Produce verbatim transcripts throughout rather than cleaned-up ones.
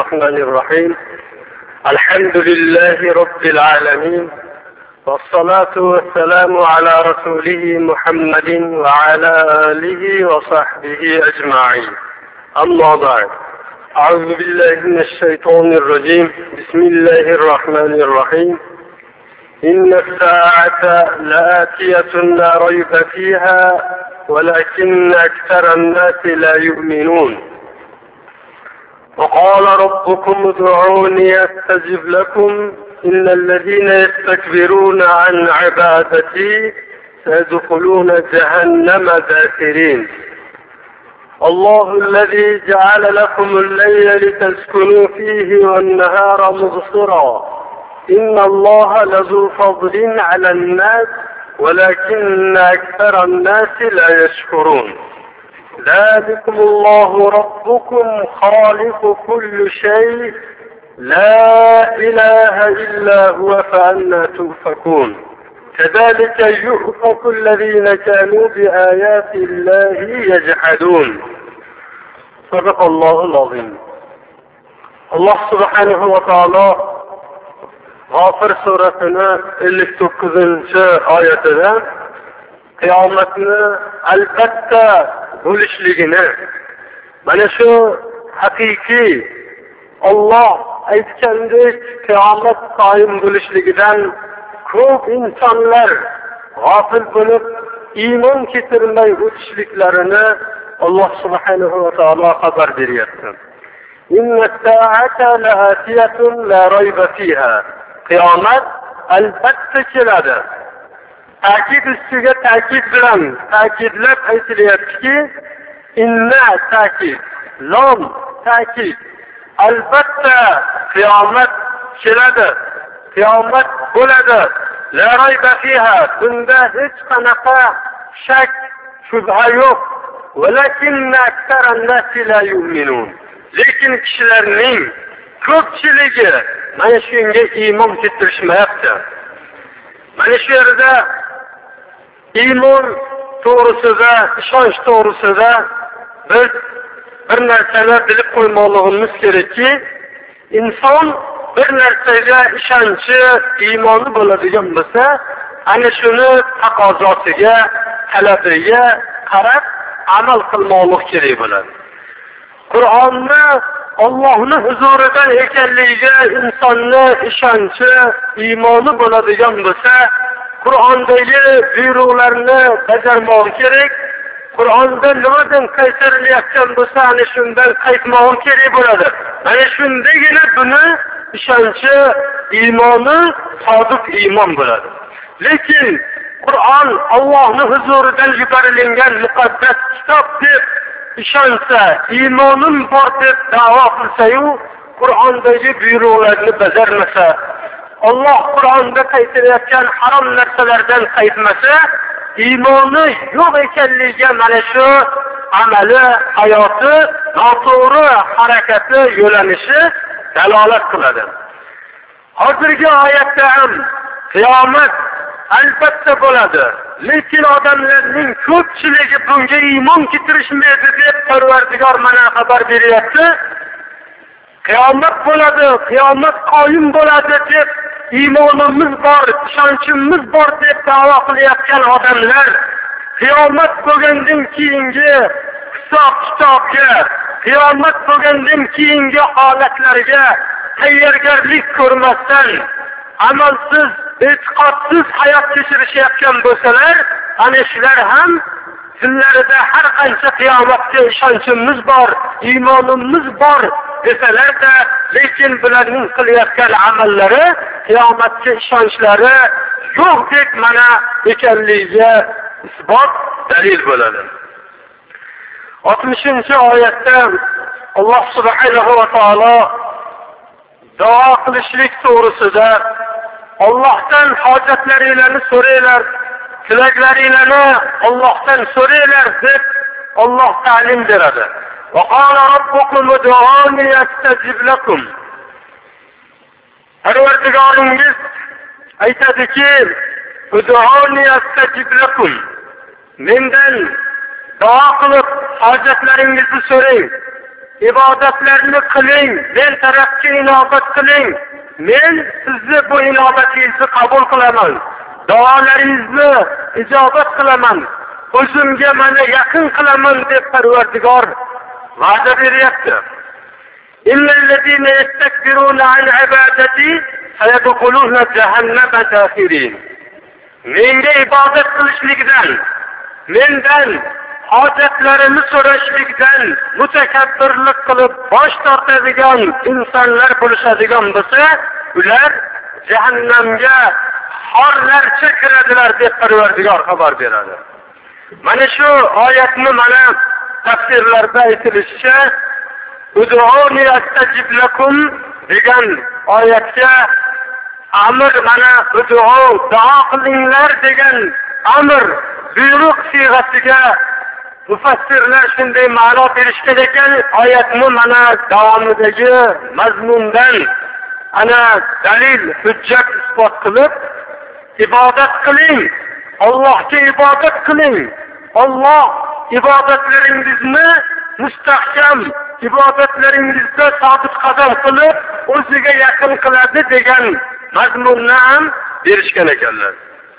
الرحمن الرحيم. الحمد لله رب العالمين، والصلاة والسلام على رسوله محمد وعلى آله وصحبه أجمعين. أما بعد، أعوذ بالله من الشيطان الرجيم. بسم الله الرحمن الرحيم. إن الساعة لآتية لا ريب فيها ولكن أكثر الناس لا يؤمنون. وقال ربكم ادعوني أستجب لكم إن الذين يستكبرون عن عبادتي سيدخلون جهنم داخرين. الله الذي جعل لكم الليل لتسكنوا فيه والنهار مبصرا إن الله لذو فضل على الناس ولكن أكثر الناس لا يشكرون. ذلكم الله ربكم خالق كل شيء لا إله إلا هو فأنى تؤفكون. كذلك يؤفك الذين كانوا بآيات الله يجحدون. صدق الله العظيم. الله سبحانه وتعالى G'ofir surasini ellik to'qqizinchi oyatida qiyomatni albatta bo'lishligini, mana shu haqiqiy Alloh aytgandek qiyomat qoyim bo'lishligidan ko'p insonlar g'ofil bo'lib iymon keltirmay o'tishliklarini Alloh subhanahu va taolo xabar beryapti. Inna as-sa'ata la'atiyatun la rayba fiha. Qiyomat albatta keladi. Ta'kid ustiga ta'kid bilan ta'kidlab aytilyaptiki, inna ta'kid, lom ta'kid. Albatta qiyomat keladi. Qiyomat bo'ladi. La rayba fiha. Bunda hech qanaqa shak, shubha yo'q. Walakinna aktharan nasi la yu'minun. Lekin kishilarning ko'pchiligi mana shunga iymon keltirishmayapti. Mana shu yerda iymon to'g'risida, ishonch to'g'risida biz bir narsani bilib qo'ymoqligimiz kerakki, inson bir narsaga ishonchi, iymoni bo'ladigan bo'lsa, ana shuni taqozosiga, talabiga qarab amal qilmoqlik kerak bo'ladi. Qur'onni Allohning huzuridan ekanligiga insonni ishonchi, iymoni bo'ladigan bo'lsa, Qur'ondagi buyruqlarni bajarmoq kerak. Qur'onda nimadan qaytarilayotgan bo'lsa, ana shundan qaytmoq kerak bo'ladi. Mana shundagina buni ishonchi, iymoni sodiq iymon bo'ladi. Lekin Qur'on Allohning huzuridan yuborilgan muqaddas kitob deb ishonsa, iymonim bor deb da'vo qilsa-yu, Qur'ondagi buyruqlarni bajarmasa, Alloh Qur'onda qaytarayotgan harom narsalardan qaytmasa, iymoni yo'q ekanligiga mana shu amali, hayoti, noto'g'ri harakati, yo'lanishi dalolat qiladi. Hozirgi oyatda ham qiyomat albatta bo'ladi. Lekin odamlarning ko'pchiligi bunga iymon keltirishmaydi deb Parvardigor mana xabar beryapti. Qiyomat bo'ladi, qiyomat qoyim bo'ladi deb iymonimiz bor, ishonchimiz bor deb da'vo qilayotgan odamlar qiyomat bo'lgandan keyingi hisob-kitobga, qiyomat bo'lgandan keyingi holatlarga tayyorgarlik ko'rmasdan amalsiz, e'tiqodsiz hayot kechirishayotgan bo'lsalar, ana shular ham dillarida har qancha qiyomatga ishonchimiz bor, iymonimiz bor desalar-da, lekin bularning qilayotgan amallari, qiyomatga ishonchlari yo'q deb mana ekanligiga isbot, dalil bo'ladi. oltmishinchi oyatda Alloh subhanahu va taolo duo qilishlik to'g'risida Allohdan hojatlaringizni so'ranglar, tilaklaringizni Allohdan so'ranglar deb Alloh ta'lim beradi. Va qala robbukum ud'uni astajib lakum. Parvardigoringiz aytadiki, ud'uni astajib lakum. Mendan duo qilib hojatlaringizni so'rang. ibodatlarni qiling, men tarafga inobat qiling. Men sizni bu inobatingizni qabul qilaman. Duolaringizni ijobat qilaman. O'zimga mana yaqin qilaman deb Parvardigor va'da beryapti. Innallazina yastakbiruna an ibadati sayadkhuluna jahannama dakhirin. Menga ibodat qilishlikdan, mendan hojatlarini so'rashlikdan mutakabbirlik qilib bosh tortadigan insonlar bo'lishadigan bo'lsa, ular jahannamga xorlarcha kiradilar deb Parvardigor xabar beradi. Mana shu oyatni mana tafsirlarda aytilishicha, "Ud'uni astajib lakum" degan oyatga amr, mana ud'u, duo qilinglar degan amr buyruq siyg'asiga mufassirlar shunday ma'no berishgan ekan. Oyatni mana davomidagi mazmundan ana dalil, hujjat isbot qilib, ibodat qiling, Allohga ibodat qiling. Alloh ibodatlaringizni mustahkam, ibodatlaringizda sobit qadam qilib, o'ziga yaqin qiladi degan mazmunni ham berishgan ekanlar.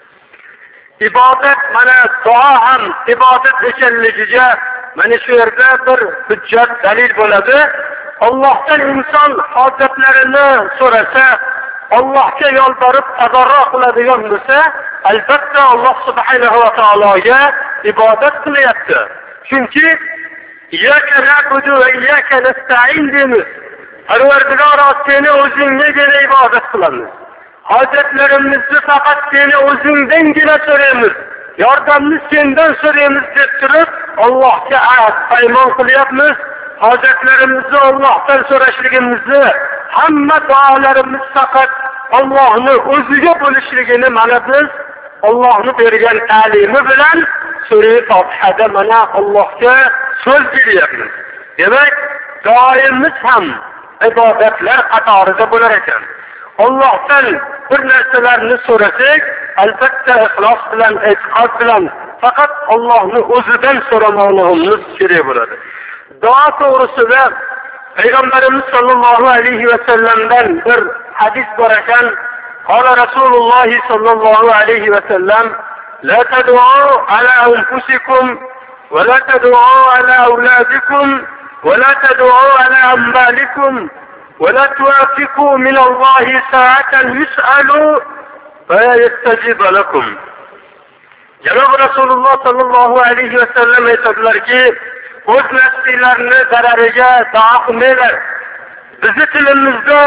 Ibodat mana duo ham ibodat ekanligiga mana shu yerda bir hujjat, dalil bo'ladi. Allohdan inson hojatlarini so'rasa, Allohga yolborib tadarro qiladigan bo'lsa, albatta Alloh subhanahu va taologa ibodat qilyapti. Chunki iyyaka na'budu va iyyaka nasta'in deymiz. Parvardigor, seni o'zingga ibodat qilamiz. Hojatlarimizni faqat seni o'zingdangina so'raymiz. Yordamni sendan so'raymiz deb turib, Allohga ahd paymon qilyapmiz. Hojatlarimizni Allohdan so'rashligimizni, hamma duolarimiz faqat Allohning o'ziga bo'lishligini mana biz Allohning bergan ta'limi bilan sura Fatihada mana Allohga so'z beryapmiz. Demak, duoimiz ham ibodatlar qatorida bo'lar ekan. Allohdan bir narsalarni so'rasak, albatta ixlos bilan, e'tiqod bilan faqat Allohning o'zidan so'ramoqligimiz kerak bo'ladi. Duo to'g'risida Payg'ambarimiz sollallohu alayhi va sallamdan bir hadis bor ekan. Qala Rasululloh sollallohu alayhi va sallam: "La tad'u ala anfusikum va la tad'u ala auladikum va la tad'u ala amwalikum va la tuwafiqu min Allohi sa'atan yus'alu fa yastajib lakum." Janob Rasululloh sollallohu alayhi va sallam aytadilarki, o'z nafsinglarni zarariga duo qilmanglar. Bizning tilimizda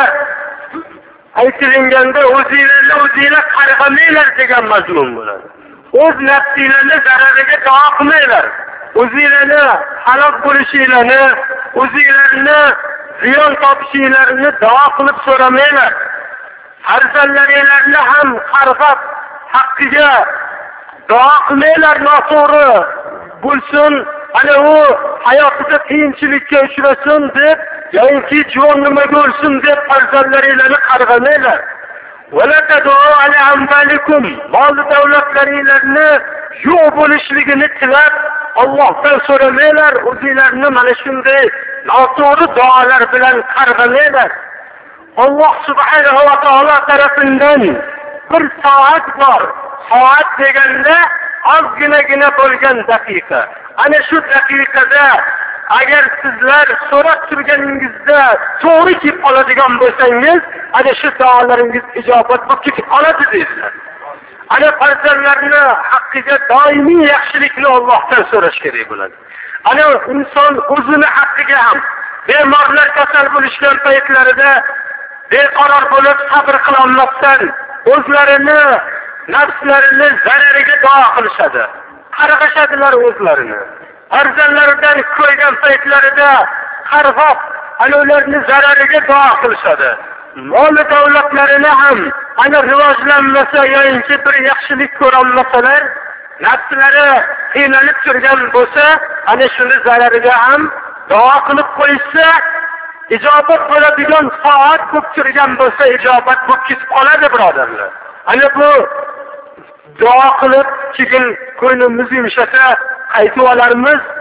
aytilganda o'zinglarni o'zinglar qarg'amanglar degan mazmun bo'ladi. O'z nafsinglarni zarariga duo qilmanglar. O'zinglarni halok bo'lishinglarni, o'zinglarni ziyon topishinglarni duo qilib so'ramanglar. Farzandlaringlarni ham qarg'ab haqqiga duo qilmanglar, noto'g'ri bo'lsin, ana u hayotida qiyinchilikka uchrasin deb, yoki juvon nimaga o'lsin deb farzandlaringlarni qarg'amanglar. Wala tad'u ala amwalikum, mol davlatlaringlarni yo'q bo'lishligini tilab Allohdan so'ramanglar. O'zinglarni mana shunday noto'g'ri duolar bilan qarg'amanglar. Alloh subhanahu va taolo tarafidan bir soat bor. Soat deganda ozginagina bo'lgan daqiqa. Ana shu daqiqada agar sizlar so'rab turganingizda to'g'ri kelib qoladigan bo'lsangiz, ana shu duolaringiz ijobat bo'lib ketib qoladi deydilar. Ana farzandlarni haqqiga doimiy yaxshilikni Allohdan so'rash kerak bo'ladi. Ana inson o'zini haqqiga ham bemorlar kasal bo'lishgan paytlarida beqaror bo'lib sabr qila olmasdan o'zlarini nafslarini zarariga duo qilishadi. Qarg'ashadilar o'zlarini. Farzandlaridan ko'ygan paytlarida qarg'ab, ana ularni zarariga duo qilishadi. Mol davlatlarini ham ana rivojlanmasa yoki bir yaxshilik ko'ra olmasalar, nafslari qiynalib turgan bo'lsa, ana shuni zarariga ham duo qilib qo'ysa, ijobat bo'ladigan soat ko'p turgan bo'lsa, ijobat bo'lib ketib qoladi, birodarlar. Ana bu duo qilib, keyin ko'nglimiz yumshasa, qaytib olarmiz.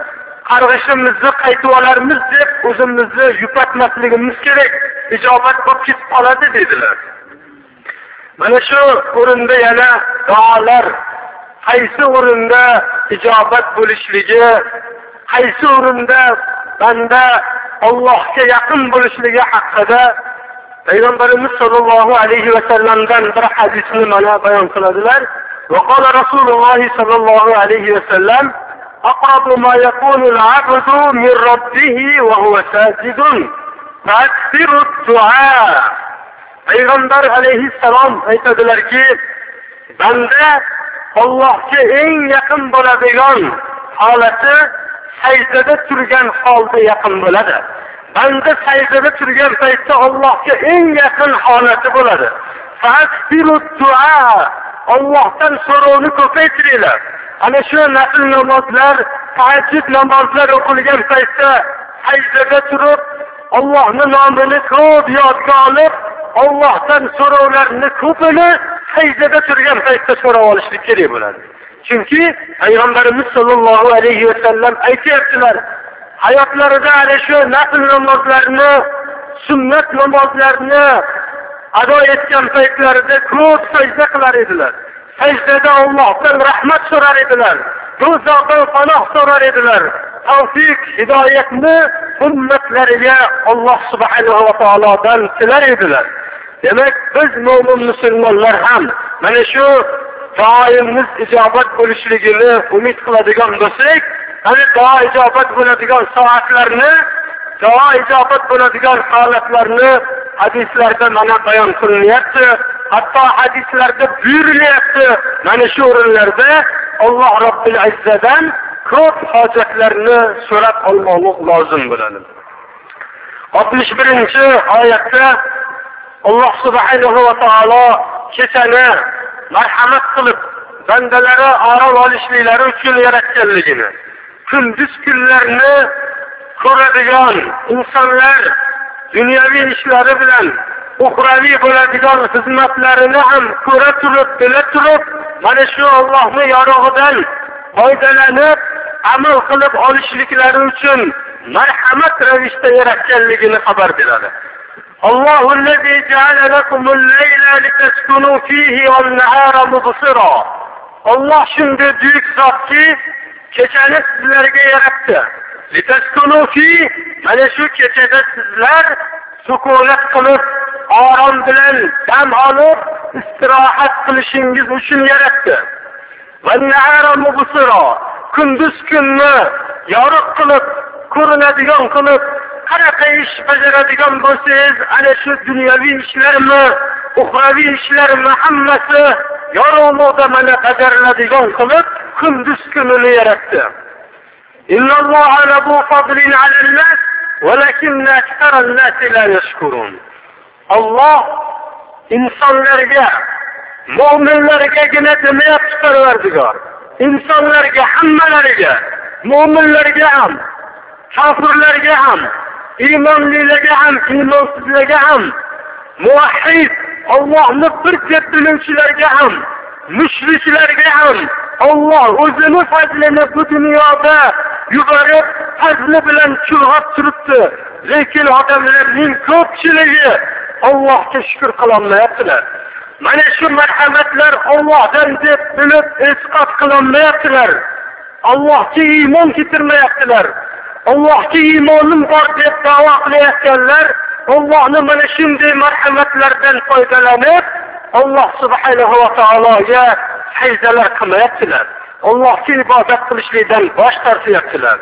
qarg'ishimizni qaytib olarmiz deb o'zimizni yupatmasligimiz kerak. Ijobat bo'lib ketib qoladi dedilar. Mana shu o'rinda yana duolar, qaysi o'rinda ijobat bo'lishligi, qaysi o'rinda banda Allohga yaqin bo'lishligi haqida Payg'ambarimiz sollallohu alayhi va sallamdan bir hadisni mana bayon qiladilar. Va qala Rasululloh sollallohu alayhi va sallam: "Aqrabu ma yakunu al-'abdu min rabbihi wa huwa sajidun, fa'kthiru ad-du'a." Payg'ambar alayhissalom aytadilarki, banda Allohga eng yaqin bo'ladigan holati sajdada turgan holda yaqin bo'ladi. Banda sajdada turgan paytda Allohga eng yaqin holati bo'ladi. Fa'kthiru ad-du'a. Allohdan so'rovni ko'paytiringlar. Ana shu nafl namozlar, tahajjud namozlar o'qilgan paytda sajdada turib, Allohning nomini ko'p yodga olib, Allohdan so'rovlarni ko'pini sajdada turgan paytda so'rab olishlik kerak bo'ladi. Chunki Payg'ambarimiz sollallohu alayhi va sallam aytayaptilar, hayotlarida ana shu nafl namozlarni, sunnat namozlarini ado etgan paytlarida ko'p sajda qilar edilar. Sajdada Allohdan rahmat so'rar edilar. Do'zaxdan panoh so'rar edilar. Tavfiq, hidoyatni ummatlariga Alloh subhanahu va taolodan tilar edilar. Demak, biz mo'min musulmonlar ham mana shu duoimiz ijobat bo'lishligini umid qiladigan bo'lsak, ana duo ijobat bo'ladigan soatlarni, duo ijobat bo'ladigan holatlarni hadislarda mana bayon qilinyapti. Hatto hadislarda buyurilyapti. Mana shu o'rinlarda Alloh Robbil Izzadan ko'p hojatlarni so'rab olmoq lozim bo'ladi. oltmish birinchi oyatda Alloh subhanahu va taolo kechani marhamat qilib bandalari orom olishliklari uchun yaratganligini, kunduz kunlarni ko'radigan insonlar dunyoviy ishlari bilan uxraviy bo'ladigan xizmatlarini ham ko'ra turib, bila turib, mana shu Allohning yorug'idan foydalanib, amal qilib olishliklari uchun marhamat ravishda yaratganligini xabar beradi. Allohu allazi ja'ala lakumul-layla litaskunu fihi wan-nahara mubsira. Alloh shunday buyuk zotki, kechani sizlarga yaratdi. Litaskunu fi, mana shu kechada sizlar sukunat qilib, orom bilan dam olib, istirohat qilishingiz uchun yaratdi. Wan-nahara mubsira. Kunduz kunni yorug' qilib, ko'rinadigan qilib, qanaqa ish bajaradigan bo'lsangiz, ana shu dunyoviy ishlarmi, uxroviy ishlarmi hammasi yorug'likda mana bajariladigan qilib, kunduz kunini yaratdi. Innalloha lahu fadlun 'alan-nas, walakinna aktharan-nas la yashkurun. Alloh insonlarga, mu'minlargagina demayapti Parvardigor. İnsanlarga, hammalariga, mu'minlarga ham, kofirlarga ham, iymonlilarga ham, iymonsizlarga ham, muvahhid, Allohni bir deb biluvchilarga ham, mushriklarga ham Alloh o'zini fazlini bu dunyoda yuborib, fazli bilan chulg'ab turibdi. Lekin odamlarning ko'pchiligi Allohga shukr qilolmayaptilar. Mana shu marhamatlar Allohdan deb bilib e'tiqod qilolmayaptilar. Allohga iymon keltirmayaptilar. Allohga iymonim bor deb da'vo qilayotganlar Allohning mana shunday marhamatlardan foydalanib, Alloh subhanahu va taologa sajdalar qilmayaptilar. Allohga ibodat qilishlikdan bosh tortyaptilar.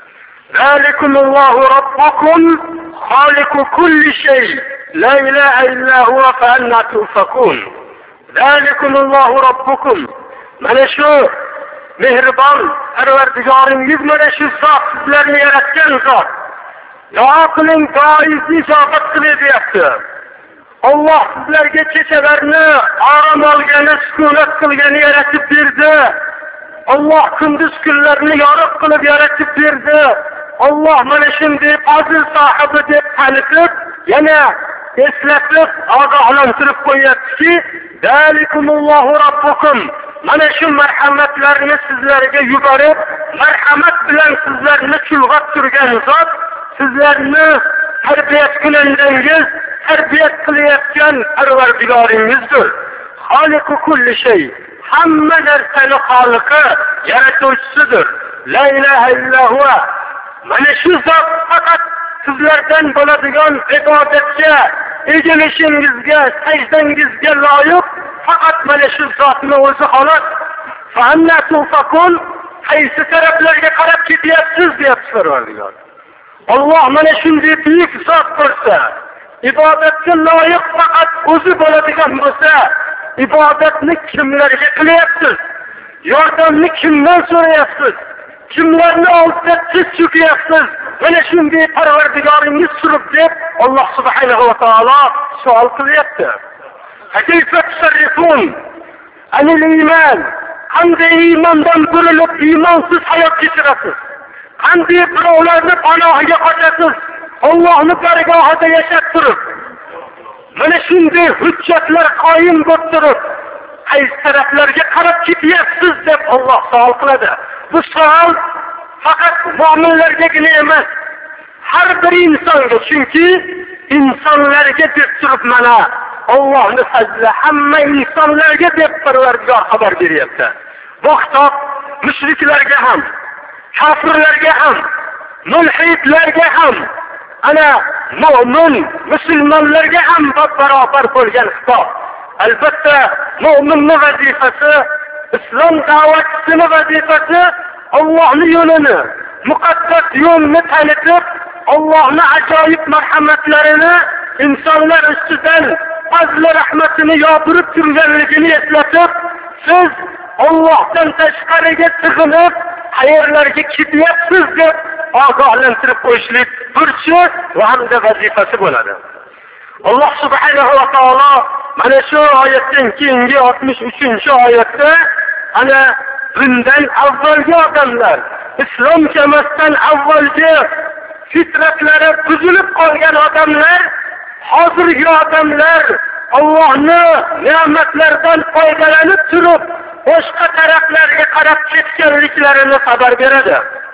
Zalikumullohu robbukum xoliqu kulli shay. La ilaha illa huwa fa anna tufakun. Zalikumullohu robbukum. Mana shu mehribon Parvardigoringiz mana shu zot, sizlarni yaratgan zot. Duo qiling, duoingizni ijobat qilyapti. Alloh sizlarga kechalarni orom olgani, sukunat qilgani yaratib berdi. Alloh kunduz kunlarni yorug' qilib yaratib berdi. Alloh mana shunday fazl sohibi deb tanitib, yana eslatib, ogohlantirib qo'yaptiki, zalikumullohu robbukum. mana shu marhamatlarni sizlarga yuborib, marhamat bilan sizlarni chulg'ab turgan zot sizlarni tarbiyat qilinsangiz, tarbiyat qilayotgan Parvardigoringizdir. Xoliqu kulli shay, hamma narsani xoliqi, yaratuvchisidir. La ilaha illa huva. Mana shu zot faqat sizlardan bo'ladigan ibodatga, egilishingizga, sajdangizga loyiq faqat mana shu zotni o'zi xolos. Fa anna tufakun, qaysi taraflarga qarab ketyapsiz deyapti Parvardigor. Alloh mana shunday buyuk zot bo'lsa, ibodatga loyiq faqat o'zi bo'ladigan bo'lsa, ibodatni kimlarga qilyapsiz? Yordamni kimdan so'rayapsiz? Kimlarni oldida tiz cho'kyapsiz? Mana shunday Parvardigoringiz turib deb Alloh subhanahu va taolo savol qilyapti. Kayfa tasarrifun anil iman? Qanday iymondan burilib iymonsiz hayot kechirasiz? Qanday birovlarni panohiga qochasiz? Allohni bargohida yashab turib, mana shunday hujjatlar qoyim bo'lib turib, qaysi taraflarga qarab ketyapsiz deb Alloh savol qiladi. Bu savol faqat mu'minlargagina emas, har bir insonga, chunki insonlarga deb turib mana Allohning fazli hamma insonlarga deb Parvardigor xabar beryapti. Bu kitob mushriklarga ham, kofirlarga ham, mulhidlarga ham, ana mu'min musulmonlarga ham barobar bo'lgan kitob. Albatta mu'minning vazifasi, islom da'vatchisining vazifasi Allohning yo'lini, muqaddas yo'lni tanitib, Allohning ajoyib marhamatlarini insonlar ustidan fazli rahmatini yopirib turganligini eslatib, siz Allohdan tashqariga sig'inib qayerlarga ketyapsiz deb ogohlantirib qo'yishlik burchi va hamda vazifasi bo'ladi. Alloh subhanahu va taolo mana shu oyatdan keyingi oltmish uchinchi oyatda ana bundan avvalgi odamlar, islom kelmasdan avvalgi fitratlari buzilib qolgan odamlar, hozirgi odamlar Allohning ne'matlaridan foydalanib turib, boshqa taraflarga qarab ketganliklarini xabar beradi.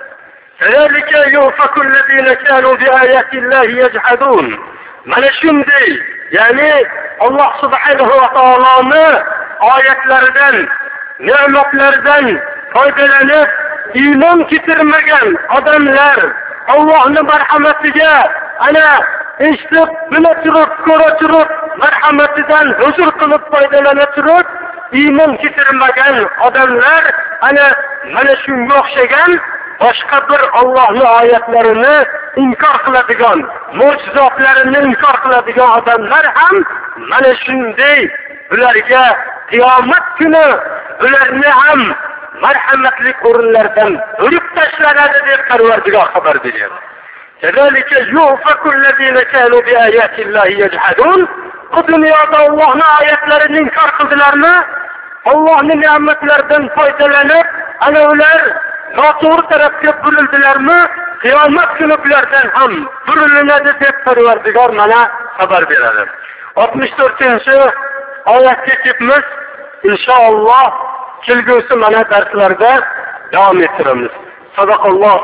Zalika yufakul ladina kanu bi ayati Allahi yajhadun. Mana shunday, ya'ni Alloh subhanahu va taoloning oyatlaridan, ne'matlaridan foydalanib iymon keltirmagan odamlar Allohning marhamatiga ana eshitib, bila turib, ko'ra turib, marhamatidan huzur qilib foydalana turib, iymon keltirmagan odamlar ana mana shunga o'xshagan boshqa bir Allohning oyatlarini inkor qiladigan, mo'jizotlarini inkor qiladigan odamlar ham mana shunday ularga qiyomat kuni ularni ham marhamatli o'rinlardan o'lib tashlanadi deb Parvardigor xabar beryapti. Zalika yufakul ladina kanu bi ayati Allahi yajhadun. Bu dunyoda Allohning oyatlarini inkor qildilarmi? Allohning ne'matlaridan foydalanib, ana ular noto'g'ri tarafga burildilarmi? Qiyomat kuni ulardan ham burilinadi deb Parvardigor mana xabar beradi. oltmish to'rtinchi oyatga kelamiz. Inshaalloh kelgusi mana darslarda davom ettiramiz. Sadaqalloh.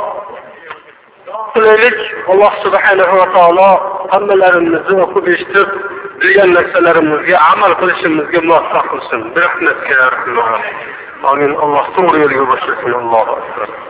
Qilaylik, Alloh subhanahu va taolo hammalarimizni o'qib eshitib, bilgan narsalarimizga amal qilishimizga muvaffaq qilsin. Bir rahmatga rahmat. Amin. Alloh to'g'ri yo'lga boshlasin. Allohu akbar.